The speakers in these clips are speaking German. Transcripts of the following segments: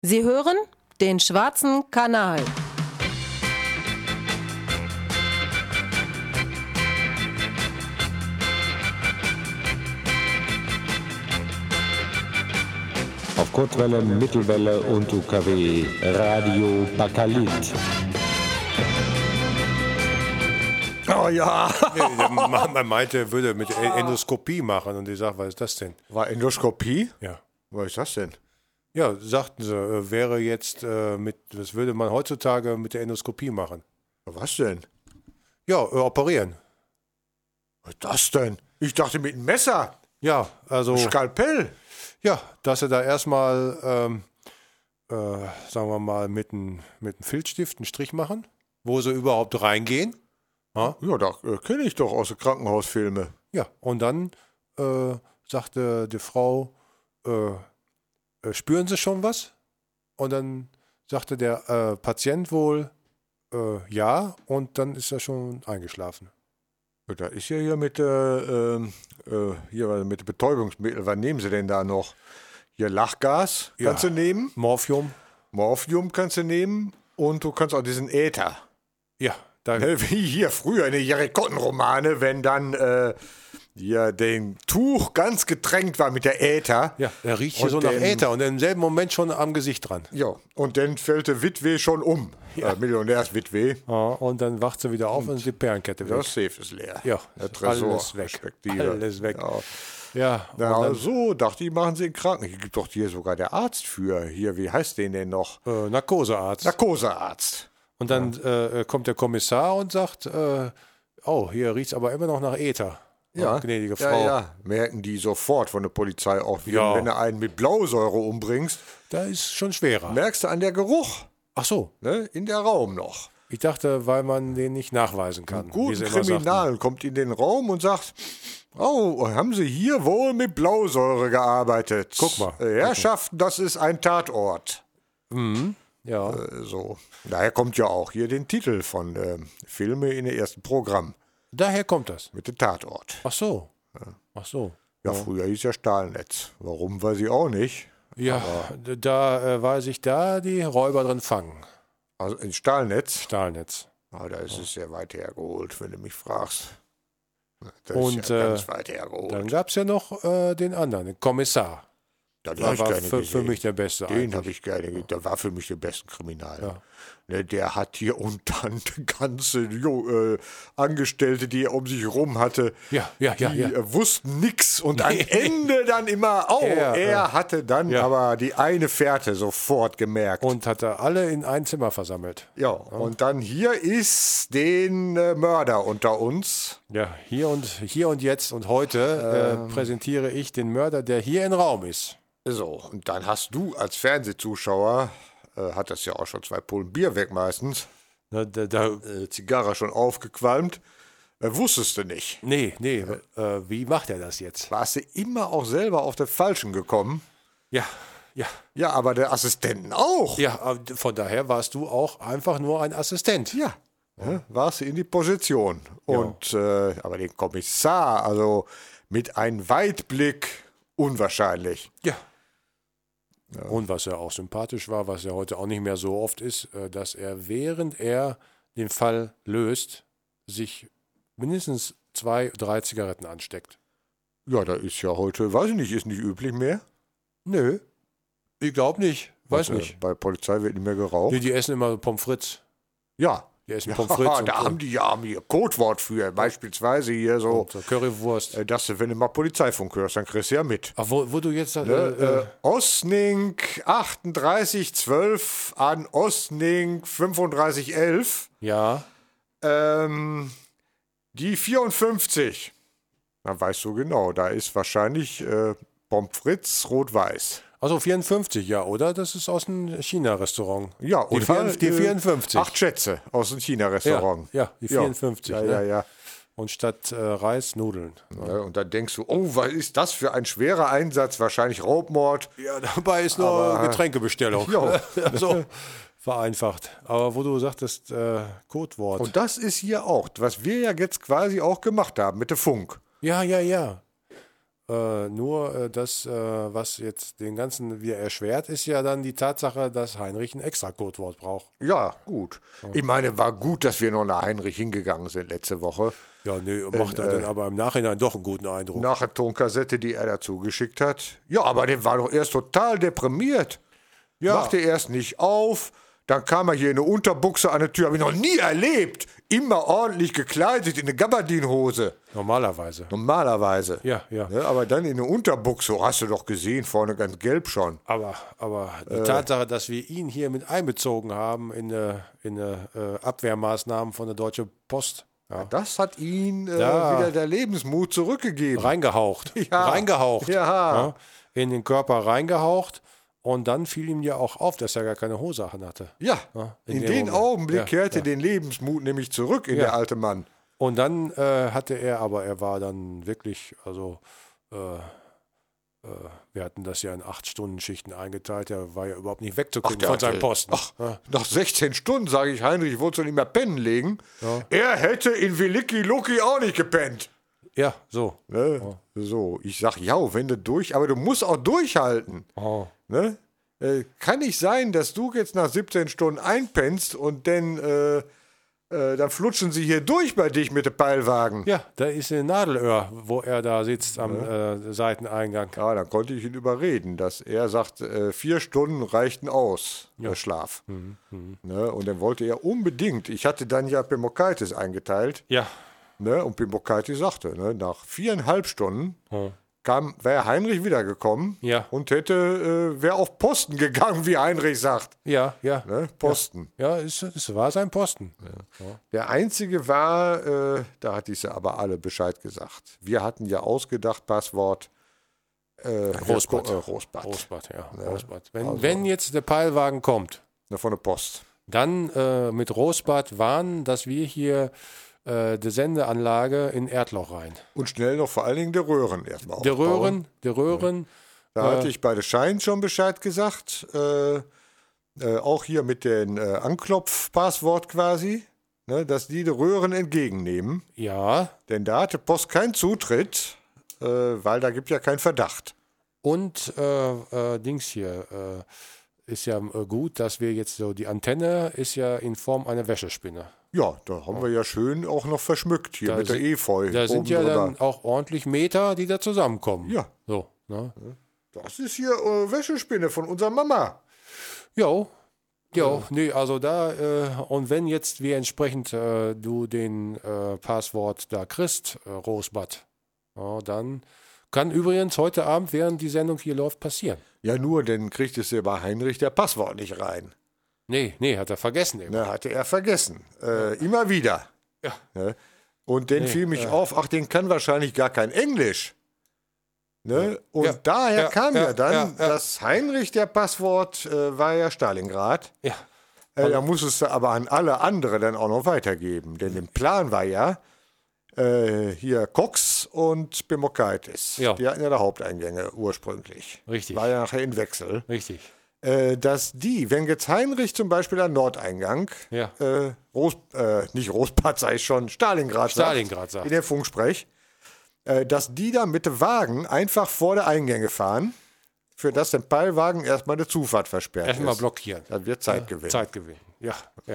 Sie hören den Schwarzen Kanal. Auf Kurzwelle, Mittelwelle und UKW, Radio Bakalit. Oh ja. Man meinte, er würde mit Endoskopie machen und ich sage, was ist das denn? War Endoskopie? Ja. Was ist das denn? Ja, sagten sie, wäre jetzt das würde man heutzutage mit der Endoskopie machen. Was denn? Ja, operieren. Was ist das denn? Ich dachte mit einem Messer. Ja, also, Skalpell. ja, dass sie da erstmal, sagen wir mal, mit einem Filzstift einen Strich machen, wo sie überhaupt reingehen. Ja, da kenne ich doch aus den Krankenhausfilmen. Ja, und dann sagte die Frau, spüren Sie schon was? Und dann sagte der Patient wohl, ja, und dann ist er schon eingeschlafen. Ja, da ist ja hier mit mit Betäubungsmittel. Was nehmen Sie denn da noch? Hier Lachgas kannst du nehmen. Morphium. Morphium kannst du nehmen. Und du kannst auch diesen Äther. Ja, da, Wie hier früher in den Jerry-Cotton-Romane, wenn dann hier den Tuch ganz getränkt war mit der Äther. ja, der riecht hier Und so nach den- Äther und im selben Moment schon am Gesicht dran. Ja, und dann fällt der Witwe schon um. Millionärswitwe. Ja, und dann wacht sie wieder auf und ist die Perlenkette weg. Das Safe ist leer. Ja, der Tresor. alles weg. Respektive. Alles weg. Ja. Ja, Ja, und dann, so dachte ich, machen sie in Kranken. Hier gibt doch hier sogar der Arzt für. Hier, wie heißt den denn noch? Narkosearzt. Narkosearzt. Und dann kommt der Kommissar und sagt, oh, hier riecht es aber immer noch nach Äther. Ja, Gnädige Frau. Ja. Merken die sofort von der Polizei auch, Ja. wenn du einen mit Blausäure umbringst, Da ist schon schwerer. merkst du an der Geruch, Ach so, ne, in der Raum noch. ich dachte, weil man den nicht nachweisen kann. wie Guten sie immer sagten. Kriminalen kommt in den Raum und sagt, oh, haben Sie hier wohl mit Blausäure gearbeitet? Guck mal. Herrschaften, das ist ein Tatort. Ja, So. Daher kommt ja auch hier den Titel von Filme in der ersten Programm daher kommt das. mit dem Tatort. Ach so. Ach so. Ja, früher hieß ja Stahlnetz. Warum, weiß ich auch nicht. Ja, da weiß ich, da die Räuber drin fangen. Also in Stahlnetz, Stahlnetz. da ist es sehr weit hergeholt, wenn du mich fragst. Das Und, ist ja ganz weit hergeholt. Dann gab es ja noch den anderen, den Kommissar. Den Der hab ich war gerne für gesehen. mich der Beste Den eigentlich. habe ich gerne gesehen. Der war für mich der beste Kriminal. Ja. Ne, der hat hier und dann die ganze Angestellte, die er um sich rum hatte, Ja. die wussten nix. Und am Ende dann immer, er hatte dann aber die eine Fährte sofort gemerkt. Und hat er alle in ein Zimmer versammelt. Ja, und dann hier ist den Mörder unter uns. Ja, hier und jetzt und heute präsentiere ich den Mörder, der hier im Raum ist. So, und dann hast du als Fernsehzuschauer, hat das ja auch schon 2 Pullen Bier weg meistens, Na, Zigarre schon aufgequalmt, wusstest du nicht. nee, wie macht er das jetzt? Warst du immer auch selber auf der Falschen gekommen? Ja. Ja, aber der Assistenten auch. Ja, von daher warst du auch einfach nur ein Assistent. Ja. Warst du in die Position. Und, aber den Kommissar, also mit einem Weitblick, unwahrscheinlich. Ja. Und was ja auch sympathisch war, was ja heute auch nicht mehr so oft ist, dass er, während er den Fall löst, sich mindestens 2, 3 Zigaretten ansteckt. Ja, da ist ja heute, weiß ich nicht, ist nicht üblich mehr. Nö, ich glaube nicht. Weiß nicht. Bei Polizei wird nicht mehr geraucht. Die essen immer Pommes frites. Ja. Die essen Pommes frites und, Da haben die ja hier Codewort für. Beispielsweise hier so, und Currywurst. dass du, wenn du mal Polizeifunk hörst, dann kriegst du ja mit. Ach, wo du jetzt... Osning 3812 an Osning 3511. ja, Die 54. Dann weißt du genau, da ist wahrscheinlich Pommes frites rot-weiß. also 54, ja, oder? Das ist aus einem China-Restaurant. Ja, die, oder, die 54. 8 Schätze aus dem China-Restaurant. Ja, die 54. Ja, ne? ja. Und statt Reis, Nudeln. Ja, und dann denkst du, oh, was ist das für ein schwerer Einsatz? Wahrscheinlich Raubmord. Ja, dabei ist nur Getränkebestellung. Ja. So vereinfacht. Aber wo du sagtest, Codewort. Und das ist hier auch, was wir ja jetzt quasi auch gemacht haben mit dem Funk. Ja. Nur das, was jetzt den Ganzen wieder erschwert, ist ja dann die Tatsache, dass Heinrich ein extra Codewort braucht. Ja, gut. Ich meine, war gut, dass wir noch nach Heinrich hingegangen sind letzte Woche. Ja, nee, macht er dann aber im Nachhinein doch einen guten Eindruck. Nach der Tonkassette, die er dazu geschickt hat. Ja, aber der war doch erst total deprimiert. Ja. Machte erst nicht auf. Dann kam er hier in eine Unterbuchse an der Tür. Habe ich noch nie erlebt. Immer ordentlich gekleidet in eine Gabardinhose. Normalerweise. Normalerweise. Ja. Aber dann in eine Unterbuchse. Oh, hast du doch gesehen, vorne ganz gelb schon. Aber die Tatsache, dass wir ihn hier mit einbezogen haben in Abwehrmaßnahmen von der Deutschen Post, ja, Das hat ihn wieder der Lebensmut zurückgegeben. reingehaucht. Ja. Reingehaucht. Ja. In den Körper reingehaucht. Und dann fiel ihm ja auch auf, dass er gar keine Hose hatte. Ja, in in dem den Moment. Augenblick Ja, kehrte den Lebensmut nämlich zurück in der alte Mann. Und dann hatte er war dann wirklich, also wir hatten das ja in 8-Stunden-Schichten eingeteilt, er war ja überhaupt nicht wegzukriegen der von seinem hatte- Posten. Nach 16 Stunden sage ich, Heinrich, ich wollte nicht mehr pennen legen. Er hätte in Wiliki Luki auch nicht gepennt. Ja, so. Ne? So, ich sag, ja, wenn du durch, aber du musst auch durchhalten. Oh. Ne? Kann nicht sein, dass du jetzt nach 17 Stunden einpennst und dann flutschen sie hier durch bei dich mit dem Peilwagen. Ja, da ist ein Nadelöhr, wo er da sitzt am Seiteneingang. Ja, dann konnte ich ihn überreden, dass er sagt, 4 Stunden reichten aus, der Schlaf. Ne? Und dann wollte er unbedingt, ich hatte dann ja Pimokaitis eingeteilt, Ja. ne? Und Pimokaitis sagte, ne? Nach 4,5 Stunden wäre Heinrich wiedergekommen Ja. und wäre auf Posten gegangen, wie Heinrich sagt. Ja. Ne? Posten. Ja, es war sein Posten. Der einzige war, da hat diese aber alle Bescheid gesagt. Wir hatten ja ausgedacht, Passwort Rosbad. Rosbad. Rosbad, ja. Rosbad. Wenn jetzt der Peilwagen kommt, Ne, von der Post. dann mit Rosbad warnen, dass wir hier die Sendeanlage in Erdloch rein. Und schnell noch vor allen Dingen der Röhren erstmal Der aufbauen. Röhren. Da hatte ich bei der Schein schon Bescheid gesagt. Auch hier mit dem Anklopfpasswort quasi, ne, dass die Röhren entgegennehmen. Ja. Denn da hatte Post keinen Zutritt, weil da gibt ja keinen Verdacht. Und Dings hier ist ja gut, dass wir jetzt so, die Antenne ist ja in Form einer Wäschespinne. Ja, da haben wir ja schön auch noch verschmückt hier Da mit der sind- Efeu. Da sind oben ja drüber. dann auch ordentlich Meter, die da zusammenkommen. Ja. So, ne? Das ist hier Wäschespinne von unserer Mama. Jo, nee, also da, und wenn jetzt wie entsprechend du den Passwort da kriegst, Rosbad, ja, dann kann übrigens heute Abend, während die Sendung hier läuft, passieren. Ja, nur, dann kriegt es ja bei Heinrich der Passwort nicht rein. Nee, hat er vergessen eben. Ne, hatte er vergessen. Immer wieder. Ja. Ne? Und dann fiel mich auf, ach, den kann wahrscheinlich gar kein Englisch. Ne? Und Ja. daher Ja, kam ja, ja dann, ja, ja. dass Heinrich der Passwort war ja Stalingrad. Ja. Da musstest du aber an alle anderen dann auch noch weitergeben. Denn im Plan war ja hier Cox und Pimokaitis. Ja. Die hatten ja die Haupteingänge ursprünglich. Richtig. War ja nachher in Wechsel. Richtig. Dass die, wenn jetzt Heinrich zum Beispiel an Nordeingang, Ja. nicht Rosbad, sag ich schon, Stalingrad Stalingrad sagt. in der Funksprech, dass die da mit dem Wagen einfach vor der Eingänge fahren, für das der Peilwagen erstmal eine Zufahrt versperrt Erstmal ist. blockieren. Das wird Zeit gewinnen. Zeit gewinnen. Ja.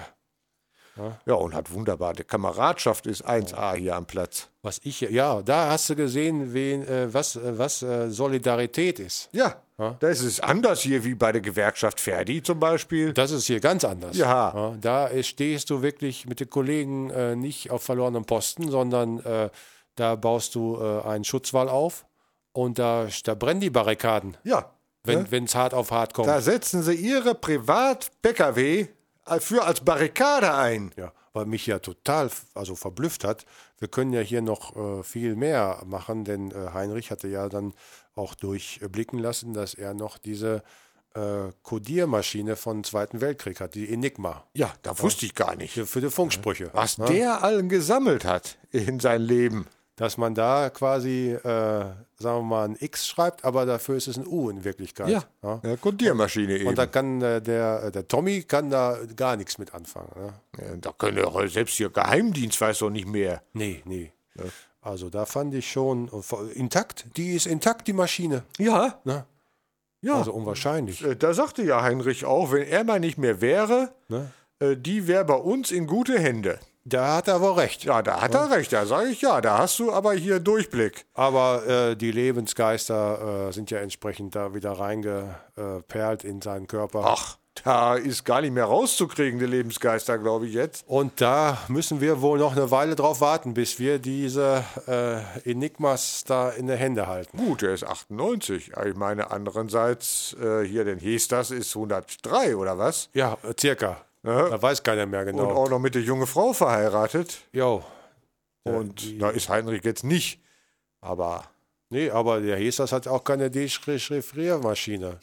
Ja, und hat wunderbar. Die Kameradschaft ist 1A hier am Platz. Was ich, ja, da hast du gesehen, was Solidarität ist. Ja, das ist anders hier wie bei der Gewerkschaft Verdi zum Beispiel. Das ist hier ganz anders. Ja. Da stehst du wirklich mit den Kollegen nicht auf verlorenem Posten, sondern da baust du einen Schutzwall auf und da brennen die Barrikaden, Ja, wenn es hart auf hart kommt. da setzen sie ihre Privat-PKW als Barrikade ein. Ja, weil mich ja total verblüfft hat. Wir können ja hier noch viel mehr machen, denn Heinrich hatte ja dann auch durchblicken lassen, dass er noch diese Codiermaschine vom Zweiten Weltkrieg hat, die Enigma, Ja, da wusste ich gar nicht, für die Funksprüche. was der allen gesammelt hat in sein Leben. Dass man da quasi, sagen wir mal, ein X schreibt, aber dafür ist es ein U in Wirklichkeit. Ja, eine Codiermaschine eben. Und da kann der Tommy kann da gar nichts mit anfangen. Ne? Ja, da können ja selbst hier Geheimdienst weiß doch nicht mehr. Nee. Also da fand ich schon intakt. Die ist intakt, die Maschine. Ja, Ne? ja. Also unwahrscheinlich. Da sagte ja Heinrich auch, wenn er mal nicht mehr wäre, Ne? Die wäre bei uns in gute Hände. Da hat er wohl recht. Ja, da hat er recht, da sage ich ja, da hast du aber hier Durchblick. Aber die Lebensgeister sind ja entsprechend da wieder reingeperlt in seinen Körper. Ach, da ist gar nicht mehr rauszukriegen, die Lebensgeister, glaube ich jetzt. Und da müssen wir wohl noch eine Weile drauf warten, bis wir diese Enigmas da in der Hände halten. Gut, er ist 98. Ich meine, andererseits, hier den Hestas ist 103 oder was? Ja, circa. Ja. Da weiß keiner mehr genau. Und auch noch mit der junge Frau verheiratet. Jo. Und da ist Heinrich jetzt nicht. Aber Nee, aber der Hestas hat auch keine Dechiffriermaschine.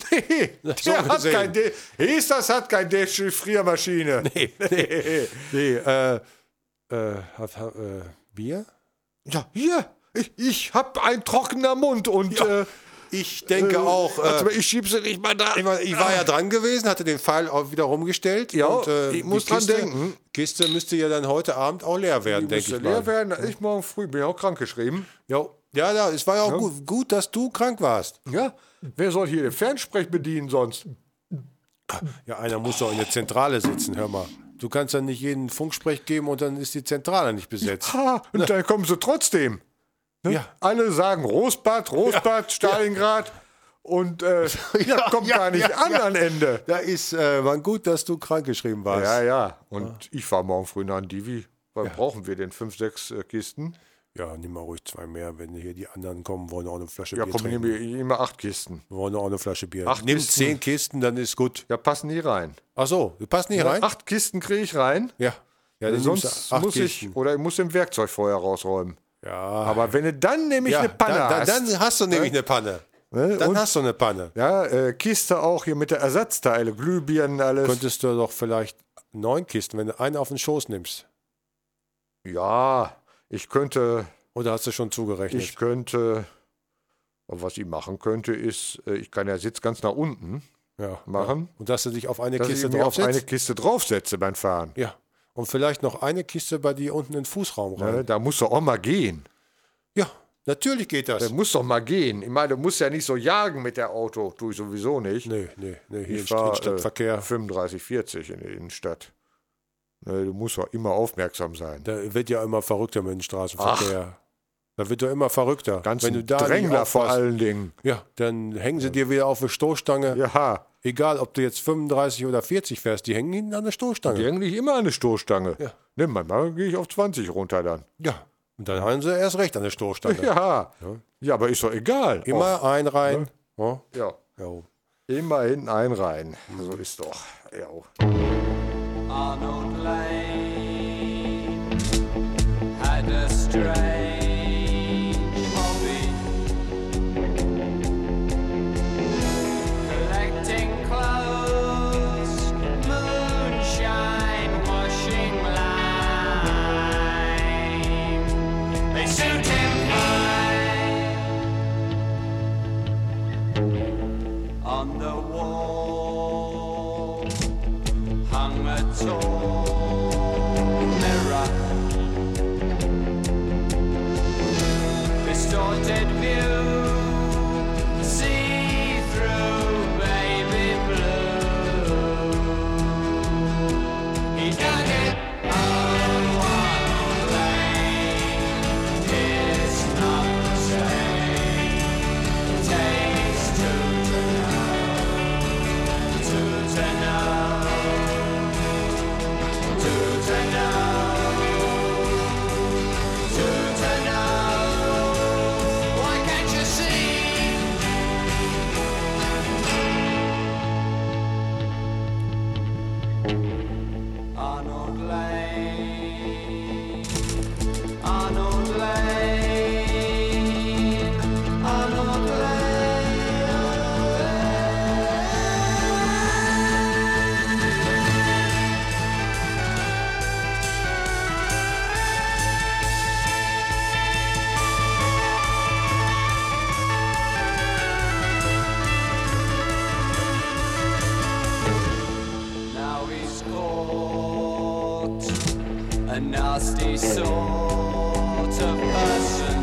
Hestas hat keine Dechiffriermaschine. Bier? Ja, hier. Ich hab einen trockener Mund und Ich denke auch. warte mal, ich schieb sie nicht mal da. Ich war ja dran gewesen, hatte den Pfeil auch wieder rumgestellt. Ja, und, ich muss die dran Kiste, denken. Kiste müsste ja dann heute Abend auch leer werden, denke Müsste ich leer mal. werden. Ich morgen früh bin ja auch krank geschrieben. Jo. Ja, es war ja auch gut, dass du krank warst. Ja, wer soll hier den Fernsprech bedienen sonst? Ja, einer muss doch in der Zentrale sitzen, hör mal. Du kannst dann nicht jeden Funksprech geben und dann ist die Zentrale nicht besetzt. Und dann kommen sie trotzdem. Ne? Ja. Alle sagen Rosbad, Stalingrad. Und kommt gar nicht an Ende. Da ist man gut, dass du krank geschrieben warst. Ja. Und ich fahre morgen früh nach Divi. Was brauchen wir denn? 5, 6 Kisten? Ja, nimm mal ruhig 2 mehr, wenn hier die anderen kommen, wollen auch eine Flasche Ja, Bier komm, trinken. nehmen wir immer 8 Kisten. Wir wollen auch eine Flasche Bier. 8 Nimm Kisten. 10 Kisten, dann ist gut. Ja, passen die rein. Ach so, du passt nicht rein? 8 Kisten kriege ich rein. Ja. Ja, dann nimmst Sonst du 8 muss Kisten. ich muss im Werkzeug vorher rausräumen. Ja. Aber wenn du dann nämlich ja, eine Panne hast. dann hast du nämlich eine Panne. Ne? Dann Und, hast du eine Panne. ja, Kiste auch hier mit der Ersatzteile, Glühbirnen, alles. Könntest du doch vielleicht 9 Kisten, wenn du eine auf den Schoß nimmst. Ja, ich könnte, Oder hast du schon zugerechnet? was ich machen könnte, ist, ich kann ja Sitz ganz nach unten ja. machen, Und dass du dich auf eine dass Kiste ich mich auf eine draufsetzt? Kiste draufsetze beim Fahren. Ja. Und vielleicht noch eine Kiste bei dir unten in den Fußraum rein. Ne? Da muss doch auch mal gehen. Ja, natürlich geht das. Der muss doch mal gehen. Ich meine, du musst ja nicht so jagen mit der Auto. Tue ich sowieso nicht. Nee, hier Ich in fahr, Stadtverkehr. 35, 40 in der Innenstadt. Ne, du musst doch immer aufmerksam sein. Da wird ja immer verrückter mit dem Straßenverkehr. Da wird doch immer verrückter. Ganz Wenn du da nicht Drängler vor aufpasst, allen Dingen. ja, dann hängen sie dir wieder auf eine Stoßstange. Ja, Egal, ob du jetzt 35 oder 40 fährst, die hängen hinten an der Stoßstange. die hängen nicht immer an der Stoßstange. Ja. Ne, manchmal gehe ich auf 20 runter dann. Ja. Und dann haben sie erst recht an der Stoßstange. Ja, aber ist doch egal. Immer einreihen. Ja. Ja, Ja. immer hinten einreihen. So ist doch. Ja. Arnold Lane had a strange hobby, collecting clothes, moonshine, washing lime. They suit him fine. On the wall hung a tall mirror, distorted view, see through baby blue. He dug it one lane, it's not the same. Takes two to know. Why can't you see? Arnold Lane, Arnold Lane, Arnold Now he's caught, a nasty sort of person.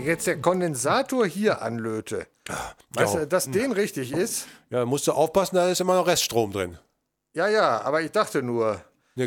ich jetzt der Kondensator hier anlöte, weißt du, dass den richtig ist? Ja, musst du aufpassen, da ist immer noch Reststrom drin. Ja, aber ich dachte nur, Ne,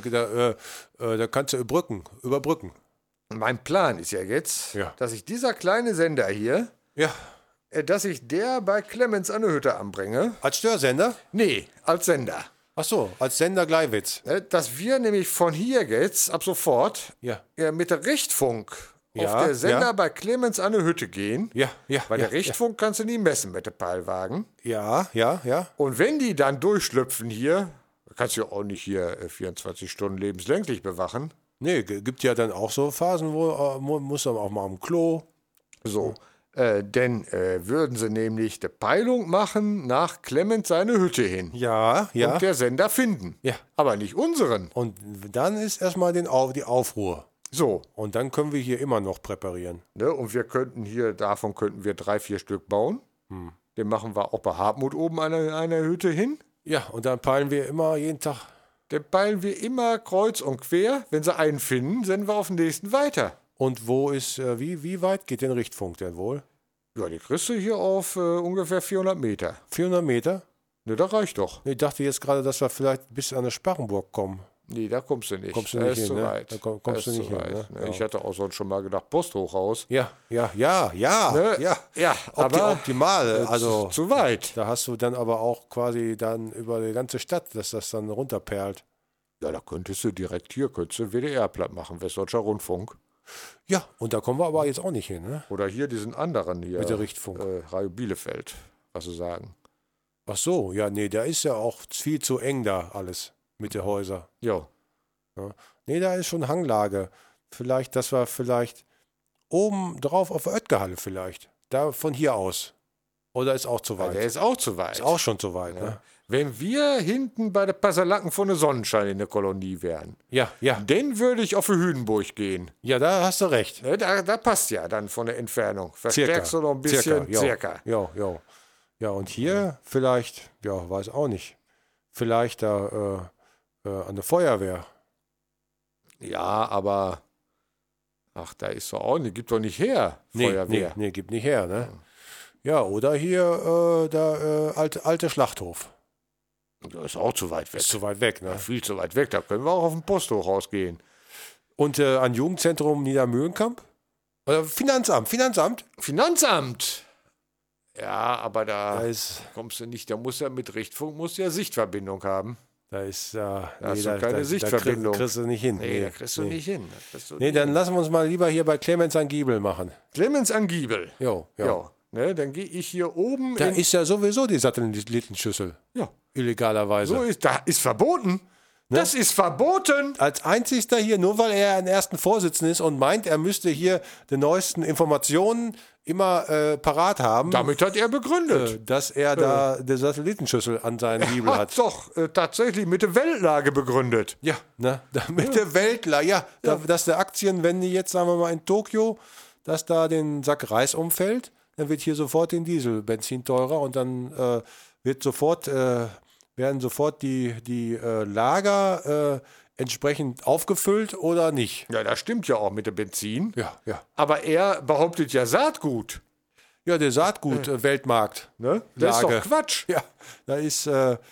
da kannst du überbrücken. mein Plan ist ja jetzt, Ja. dass ich dieser kleine Sender hier, Ja, dass ich der bei Clemens an der Hütte anbringe. als Störsender? Nee, als Sender. Ach so, als Sender Gleiwitz. Dass wir nämlich von hier jetzt ab sofort Ja. mit der Richtfunk Ja, auf der Sender ja. bei Clemens an der Hütte gehen. Ja, ja. Weil ja, der Richtfunk kannst du nie messen mit dem Peilwagen. Ja. Und wenn die dann durchschlüpfen hier, kannst du ja auch nicht hier 24 Stunden lebenslänglich bewachen. Nee, gibt ja dann auch so Phasen, wo muss dann auch mal am Klo. So. Denn würden sie nämlich die Peilung machen nach Clemens seine Hütte hin. Ja. Und der Sender finden. Ja. Aber nicht unseren. Und dann ist erstmal die Aufruhr. So. Und dann können wir hier immer noch präparieren. Ne? Und wir könnten hier, davon könnten wir 3-4 Stück bauen. Den machen wir auch bei Hartmut oben an einer Hütte hin. Ja, und dann peilen wir immer jeden Tag. Den peilen wir immer kreuz und quer. Wenn sie einen finden, senden wir auf den nächsten weiter. Und wo ist, wie weit geht den Richtfunk denn wohl? Ja, die kriegst du hier auf ungefähr 400 Meter. 400 Meter? Ne, das reicht doch. Ich dachte jetzt gerade, dass wir vielleicht bis an der Sparrenburg kommen. Nee, da kommst du nicht. Kommst du Da nicht ist hin, zu ne? weit. Da kommst Da du ist nicht zu hin, weit, ne? ne? Ja. Ich hatte auch sonst schon mal gedacht, Posthochhaus. Ja. Ne? Ja, aber Optimal. Also, zu weit. da hast du dann aber auch quasi dann über die ganze Stadt, dass das dann runterperlt. Ja, da könntest du direkt hier, könntest du WDR platt machen, Westdeutscher Rundfunk. Ja, und da kommen wir aber jetzt auch nicht hin, ne? Oder hier diesen anderen hier. Mit der Richtfunk. Radio Bielefeld, was sie sagen. Ach so, ja, nee, da ist ja auch viel zu eng da alles mit den Häusern. Ja. Ja. Nee, da ist schon Hanglage. Vielleicht, dass wir vielleicht oben drauf auf der Oetkerhalle vielleicht. Da von hier aus. Oder ist auch zu weit? Der ist auch zu weit. Ist auch schon zu weit, ne? Wenn wir hinten bei der Passerlacken von der Sonnenschein in der Kolonie wären, Ja. dann würde ich auf die Hüdenburg gehen. Ja, da hast du recht. Ne, da passt ja dann von der Entfernung. Verstärkst du noch ein bisschen, circa. Ja. Ja, und hier vielleicht, ja, weiß auch nicht. Vielleicht da an der Feuerwehr. Ja, aber ach, da ist doch auch nicht, gibt doch nicht her, Feuerwehr. Nee, gibt nicht her, ne? Ja, oder hier alte Schlachthof. Das ist auch zu weit weg. Ist zu weit weg, ne? Viel zu weit weg, da können wir auch auf dem Posthochhaus gehen. Und an Jugendzentrum Niedermühlenkamp? Oder Finanzamt. Finanzamt! Ja, aber da Da ist, kommst du nicht, da muss ja mit Richtfunk, muss ja Sichtverbindung haben. da ist, hast du keine Sichtverbindung. Da kriegst du nicht hin. Nee, da kriegst du nicht hin. Nee, dann lassen wir uns mal lieber hier bei Clemens an Giebel machen. Clemens an Giebel. Jo. Ja. Ne, dann gehe ich hier oben Da ist ja sowieso die Satellitenschüssel. ja. Illegalerweise. So ist, da ist verboten. Ne? Das ist verboten. Als einzigster hier, nur weil er einen ersten Vorsitzenden ist und meint, er müsste hier die neuesten Informationen immer parat haben, Damit hat er begründet. dass er da die Satellitenschüssel an seinen Giebel Hat hat. doch tatsächlich mit der Weltlage begründet. Ja, ne? Mit der Weltlage. Ja, dass der Aktien, wenn die jetzt, sagen wir mal, in Tokio, dass da den Sack Reis umfällt, dann wird hier sofort den Dieselbenzin teurer und dann werden sofort die Lager entsprechend aufgefüllt oder nicht. Ja, das stimmt ja auch mit dem Benzin. Ja. Aber er behauptet ja Saatgut. Ja, der Saatgut-Weltmarkt. Ne? Das ist Lage. doch Quatsch. Ja, da ist.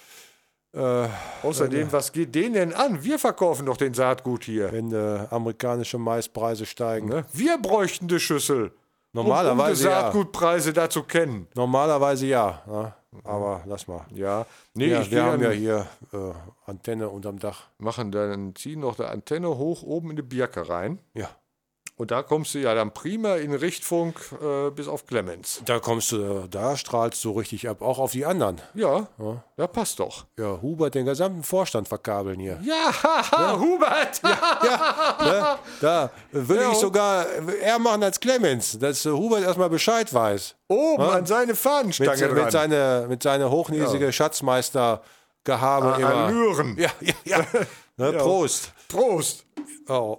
Außerdem, was geht denen denn an? Wir verkaufen doch den Saatgut hier. Wenn amerikanische Maispreise steigen. Ne? Wir bräuchten die Schüssel. Normalerweise um die Saatgutpreise da zu kennen. Normalerweise ja. Ne? Aber lass mal. Ja. Nee, Ja, ich wir gehe haben ja dann hier Antenne unterm Dach. machen dann, ziehen noch die Antenne hoch oben in die Birke rein. Ja. Und da kommst du ja dann prima in Richtfunk bis auf Clemens. Da da strahlst du richtig ab, auch auf die anderen. Ja, passt doch. Ja, Hubert den gesamten Vorstand verkabeln hier. Ja, haha, Hubert! Ne? Da will Ja. ich sogar eher machen als Clemens, dass Hubert erstmal Bescheid weiß. Oben an seine Fahnenstange ran. Mit seiner hochnäsige Schatzmeistergehabe immer. Allüren. Ja. Ne, Prost. Prost! Oh.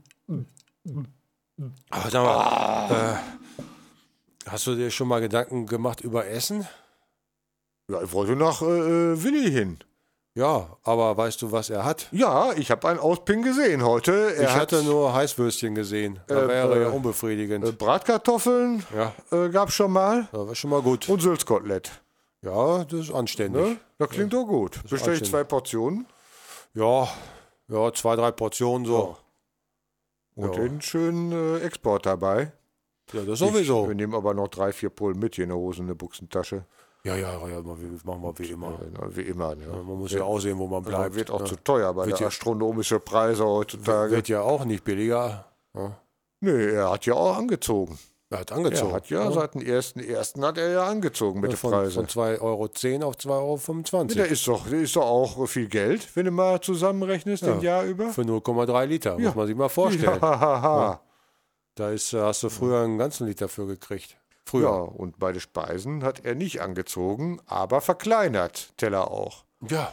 Aber sag mal, hast du dir schon mal Gedanken gemacht über Essen? Ja, ich wollte nach Willi hin. Ja, aber weißt du, was er hat? Ja, ich habe einen Ausping gesehen heute. Ich hatte nur Heißwürstchen gesehen. Da wäre ja unbefriedigend. Bratkartoffeln gab es schon mal. Das war schon mal gut. Und Sülzkotelett. Ja, das ist anständig. Ne? Das klingt doch gut. Bestelle ich anständig. 2 Portionen. Ja, 2, 3 Portionen so. Und den schönen Export dabei. Ja, das sowieso. Wir nehmen aber noch 3, 4 Pullen mit hier in der Hose, in der Buchsentasche. Ja, machen wir wie immer. Wie immer. Ja. Man muss ja auch sehen, wo man bleibt. Wird auch zu teuer bei der astronomischen Preise heutzutage. Wird ja auch nicht billiger. Ja. Nee, er hat ja auch angezogen. Er hat angezogen. Er hat seit dem 1.1. hat er ja angezogen mit den Preisen. Von 2,10 € auf 2,25 €. Der ist doch auch viel Geld, wenn du mal zusammenrechnest, den Jahr über. Für 0,3 Liter, muss man sich mal vorstellen. Ja. Da hast du früher einen ganzen Liter für gekriegt. Früher. Ja, und bei den Speisen hat er nicht angezogen, aber verkleinert, Teller auch. Ja.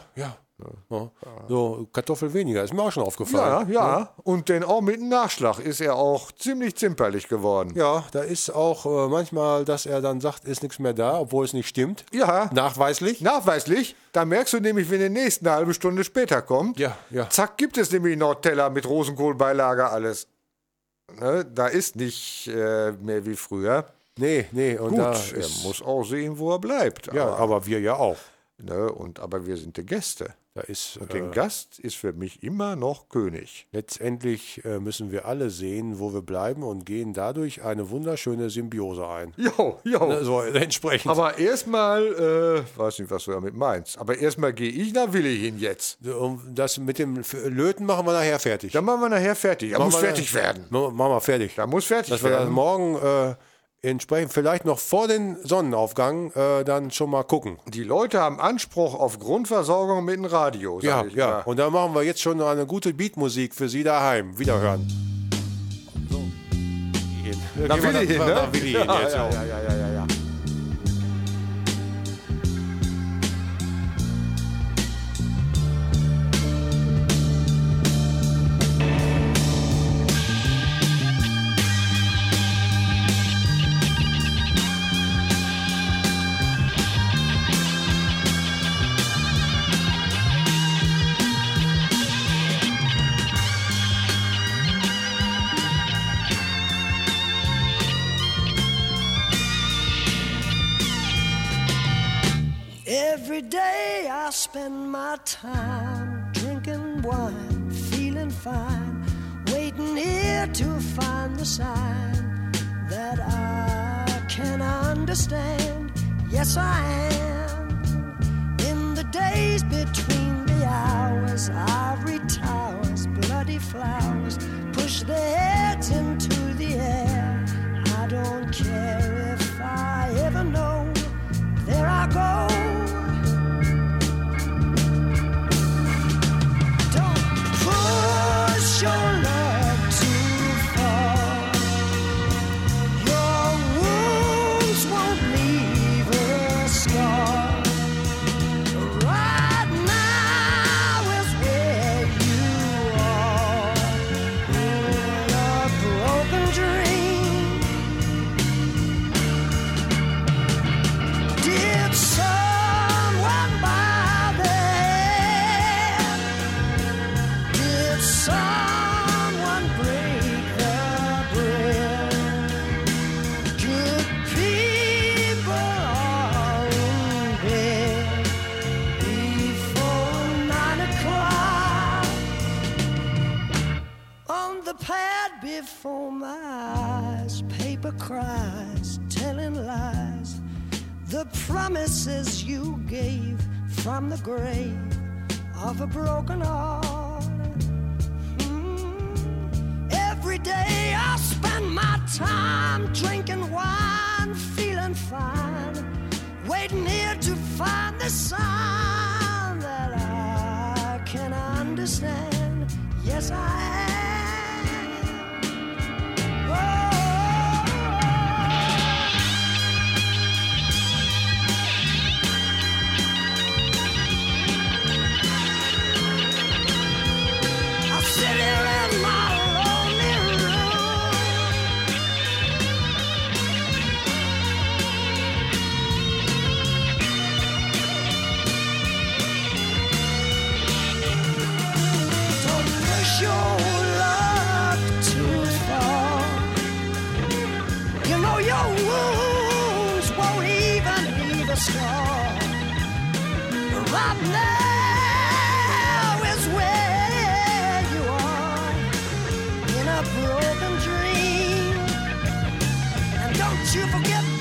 So, Kartoffel weniger, ist mir auch schon aufgefallen. Ja. Und denn auch mit dem Nachschlag ist er auch ziemlich zimperlich geworden. Ja, da ist auch manchmal, dass er dann sagt, ist nichts mehr da, obwohl es nicht stimmt. Ja. Nachweislich. Da merkst du nämlich, wenn der nächste eine halbe Stunde später kommt, Ja. zack, gibt es nämlich noch Teller mit Rosenkohlbeilage, alles. Ne, da ist nicht mehr wie früher. Nee. Und Gut, da er ist, muss auch sehen, wo er bleibt. ja, aber wir ja auch. Ne, aber wir sind die Gäste. Da ist Und der Gast ist für mich immer noch König. letztendlich müssen wir alle sehen, wo wir bleiben und gehen dadurch eine wunderschöne Symbiose ein. Jo. So entsprechend. Aber erstmal, weiß nicht, was du damit meinst, aber erstmal gehe ich nach Willi hin jetzt. Das mit dem Löten machen wir nachher fertig. Dann machen wir nachher fertig. Er muss fertig werden. Machen wir fertig. Da muss fertig Dass wir werden. dann morgen entsprechend vielleicht noch vor den Sonnenaufgang dann schon mal gucken. Die Leute haben Anspruch auf Grundversorgung mit dem Radio. Sag ich mal. Und dann machen wir jetzt schon noch eine gute Beatmusik für Sie daheim. Wiederhören. Da will ich hin, ne? Da will ich hin jetzt auch. Ja. Every day I spend my time drinking wine, feeling fine, waiting here to find the sign that I can understand. Yes, I am. In the days between the hours, ivory towers, bloody flowers push their heads into the air. I don't care if I ever know. There I go. Push your love too far. Your wounds won't leave a scar. Right now is where you are. In a broken dream. Did someone buy the hand? Did someone break the bread? Good people are in bed before 9 o'clock. On the pad before my eyes, paper cries, telling lies. The promises you gave from the grave of a broken heart. Every day I spend my time drinking wine, feeling fine, waiting here to find the sign that I can understand. Yes, I am. I sit here in my lonely room, your luck too far. You know your wounds won't even leave a scar. Right now is where you are, in a broken dream. And don't you forget